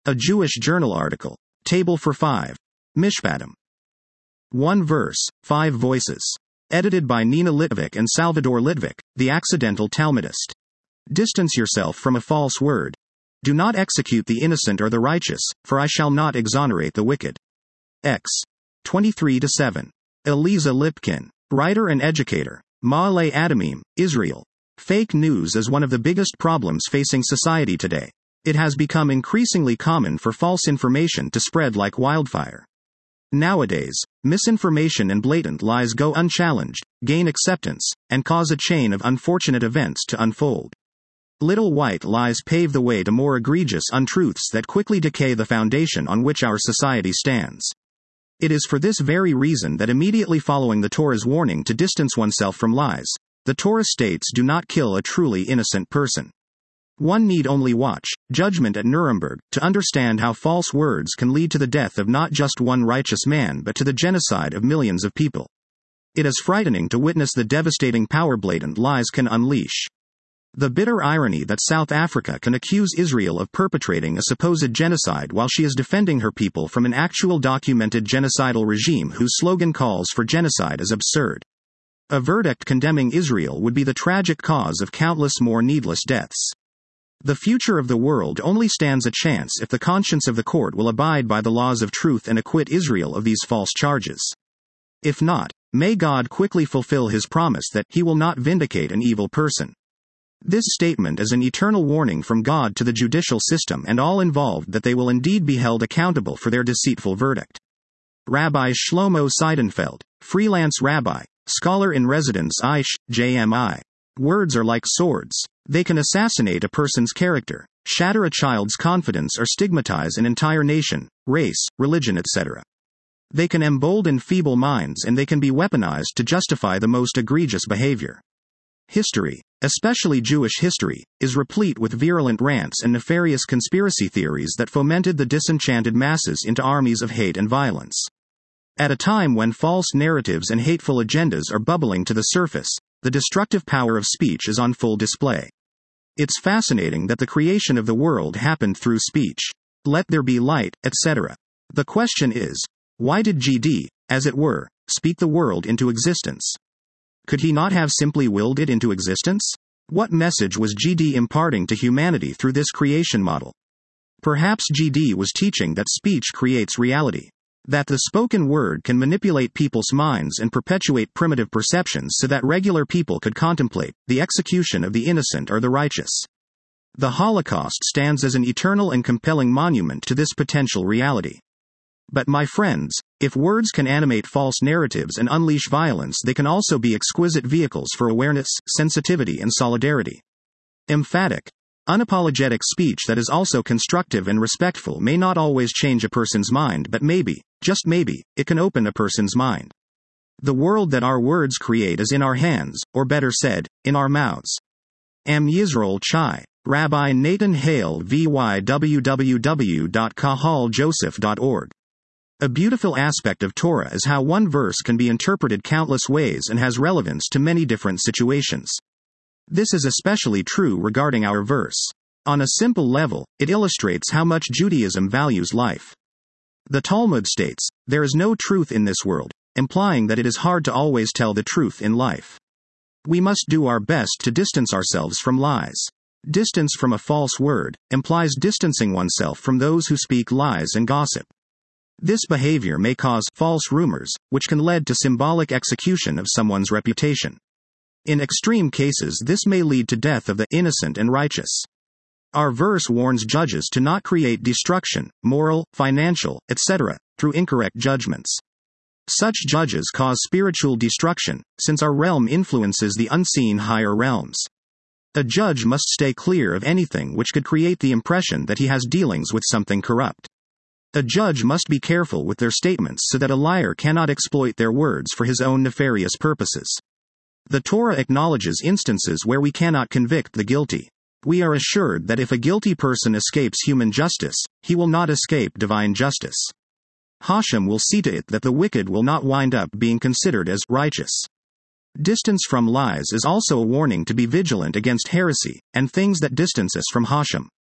A Jewish journal article. Table for 5. Mishpatim. 1 verse, 5 voices. Edited by Nina Litvik and Salvador Litvik, the accidental Talmudist. Distance yourself from a false word. Do not execute the innocent or the righteous, for I shall not exonerate the wicked. X. 23-7. Eliza Lipkin. Writer and educator. Ma'ale Adamim, Israel. Fake news is one of the biggest problems facing society today. It has become increasingly common for false information to spread like wildfire. Nowadays, misinformation and blatant lies go unchallenged, gain acceptance, and cause a chain of unfortunate events to unfold. Little white lies pave the way to more egregious untruths that quickly decay the foundation on which our society stands. It is for this very reason that immediately following the Torah's warning to distance oneself from lies, the Torah states do not kill a truly innocent person. One need only watch Judgment at Nuremberg to understand how false words can lead to the death of not just one righteous man but to the genocide of millions of people. It is frightening to witness the devastating power blatant lies can unleash. The bitter irony that South Africa can accuse Israel of perpetrating a supposed genocide while she is defending her people from an actual documented genocidal regime whose slogan calls for genocide is absurd. A verdict condemning Israel would be the tragic cause of countless more needless deaths. The future of the world only stands a chance if the conscience of the court will abide by the laws of truth and acquit Israel of these false charges. If not, may God quickly fulfill his promise that he will not vindicate an evil person. This statement is an eternal warning from God to the judicial system and all involved that they will indeed be held accountable for their deceitful verdict. Rabbi Shlomo Seidenfeld, freelance rabbi, scholar in residence Aish, JMI. Words are like swords. They can assassinate a person's character, shatter a child's confidence or stigmatize an entire nation, race, religion, etc. They can embolden feeble minds and they can be weaponized to justify the most egregious behavior. History, especially Jewish history, is replete with virulent rants and nefarious conspiracy theories that fomented the disenchanted masses into armies of hate and violence. At a time when false narratives and hateful agendas are bubbling to the surface, the destructive power of speech is on full display. It's fascinating that the creation of the world happened through speech. Let there be light, etc. The question is, why did GD, as it were, speak the world into existence? Could he not have simply willed it into existence? What message was GD imparting to humanity through this creation model? Perhaps GD was teaching that speech creates reality. That the spoken word can manipulate people's minds and perpetuate primitive perceptions so that regular people could contemplate the execution of the innocent or the righteous. The Holocaust stands as an eternal and compelling monument to this potential reality. But my friends, if words can animate false narratives and unleash violence, they can also be exquisite vehicles for awareness, sensitivity, and solidarity. Emphatic, unapologetic speech that is also constructive and respectful may not always change a person's mind, but maybe, just maybe, it can open a person's mind. The world that our words create is in our hands, or better said, in our mouths. Am Yisrael Chai. Rabbi Nathan Hale vy www.kahaljoseph.org. A beautiful aspect of Torah is how one verse can be interpreted countless ways and has relevance to many different situations. This is especially true regarding our verse. On a simple level, it illustrates how much Judaism values life. The Talmud states, there is no truth in this world, implying that it is hard to always tell the truth in life. We must do our best to distance ourselves from lies. Distance from a false word implies distancing oneself from those who speak lies and gossip. This behavior may cause false rumors, which can lead to symbolic execution of someone's reputation. In extreme cases, this may lead to death of the innocent and righteous. Our verse warns judges to not create destruction, moral, financial, etc., through incorrect judgments. Such judges cause spiritual destruction, since our realm influences the unseen higher realms. A judge must stay clear of anything which could create the impression that he has dealings with something corrupt. A judge must be careful with their statements so that a liar cannot exploit their words for his own nefarious purposes. The Torah acknowledges instances where we cannot convict the guilty. We are assured that if a guilty person escapes human justice, he will not escape divine justice. Hashem will see to it that the wicked will not wind up being considered as righteous. Distance from lies is also a warning to be vigilant against heresy, and things that distance us from Hashem.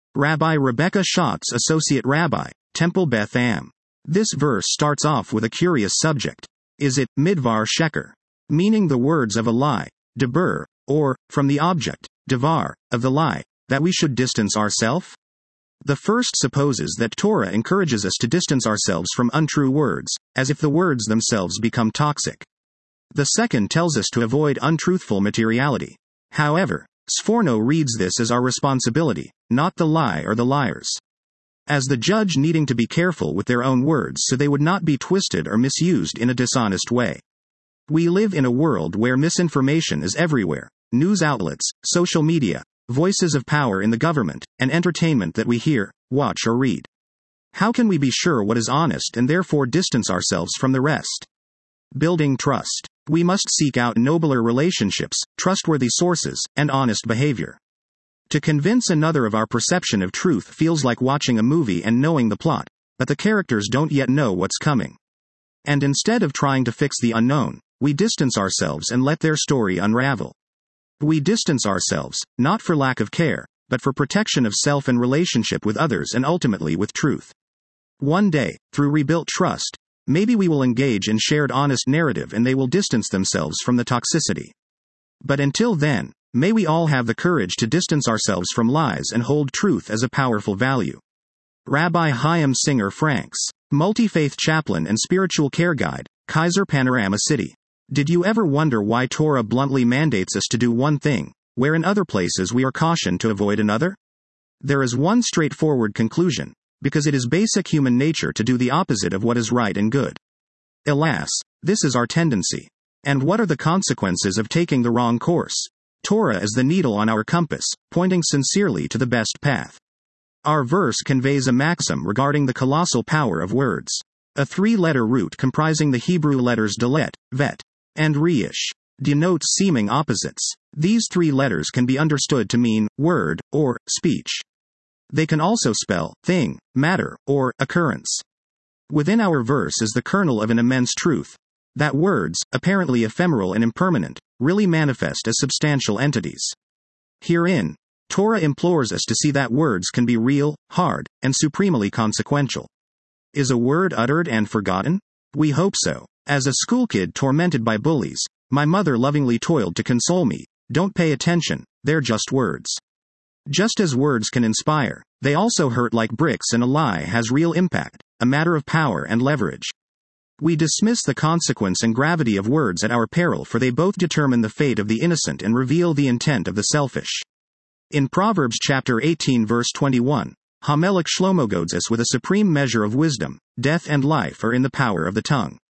Rabbi Rebecca Schatz, Associate Rabbi, Temple Beth Am. This verse starts off with a curious subject. Is it midvar sheker, meaning the words of a lie, debur, or, from the object, devar, of the lie, that we should distance ourselves? The first supposes that Torah encourages us to distance ourselves from untrue words, as if the words themselves become toxic. The second tells us to avoid untruthful materiality. However, Sforno reads this as our responsibility, not the lie or the liars. As the judge needing to be careful with their own words so they would not be twisted or misused in a dishonest way. We live in a world where misinformation is everywhere. News outlets, social media, voices of power in the government, and entertainment that we hear, watch or read. How can we be sure what is honest and therefore distance ourselves from the rest? Building trust. We must seek out nobler relationships, trustworthy sources, and honest behavior. To convince another of our perception of truth feels like watching a movie and knowing the plot, but the characters don't yet know what's coming. And instead of trying to fix the unknown, we distance ourselves and let their story unravel. We distance ourselves, not for lack of care, but for protection of self and relationship with others and ultimately with truth. One day, through rebuilt trust, maybe we will engage in shared honest narrative and they will distance themselves from the toxicity. But until then, may we all have the courage to distance ourselves from lies and hold truth as a powerful value. Rabbi Chaim Singer Franks, multi-faith chaplain and spiritual care guide, Kaiser Panorama City. Did you ever wonder why Torah bluntly mandates us to do one thing, where in other places we are cautioned to avoid another? There is one straightforward conclusion, because it is basic human nature to do the opposite of what is right and good. Alas, this is our tendency. And what are the consequences of taking the wrong course? Torah is the needle on our compass, pointing sincerely to the best path. Our verse conveys a maxim regarding the colossal power of words. A three-letter root comprising the Hebrew letters dalet, vet, and reish denotes seeming opposites. These three letters can be understood to mean word or speech. They can also spell thing, matter, or occurrence. Within our verse is the kernel of an immense truth. That words, apparently ephemeral and impermanent, really manifest as substantial entities. Herein, Torah implores us to see that words can be real, hard, and supremely consequential. Is a word uttered and forgotten? We hope so. As a schoolkid tormented by bullies, my mother lovingly toiled to console me. Don't pay attention, they're just words. Just as words can inspire, they also hurt like bricks, and a lie has real impact, a matter of power and leverage. We dismiss the consequence and gravity of words at our peril, for they both determine the fate of the innocent and reveal the intent of the selfish. In Proverbs chapter 18 verse 21, Hamelech Shlomo goads us with a supreme measure of wisdom. Death and life are in the power of the tongue.